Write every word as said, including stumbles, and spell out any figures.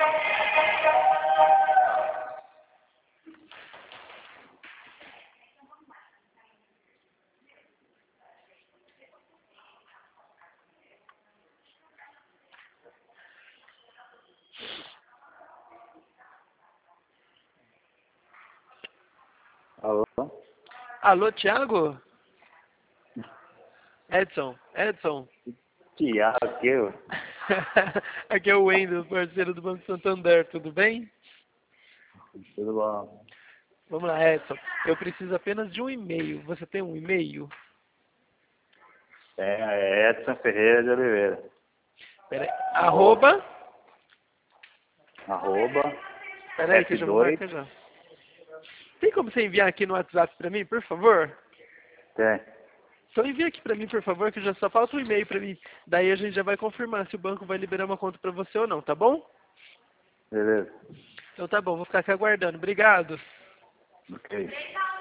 Alô? Alô, Thiago? Edson, Edson. Tiago, que eu? Aqui é o Wendel, parceiro do Banco Santander, tudo bem? Tudo bom? Vamos lá, Edson. Eu preciso apenas de um e-mail. Você tem um e-mail? É, é Edson Ferreira de Oliveira. Pera aí. Arroba. Arroba. Pera aí que eu já vou marcar já. Tem como você enviar aqui no WhatsApp pra mim, por favor? Tem. Só envia aqui pra mim, por favor, que já só falta um e-mail pra mim. Daí a gente já vai confirmar se o banco vai liberar uma conta pra você ou não, tá bom? Beleza. Então tá bom, vou ficar aqui aguardando. Obrigado. Ok.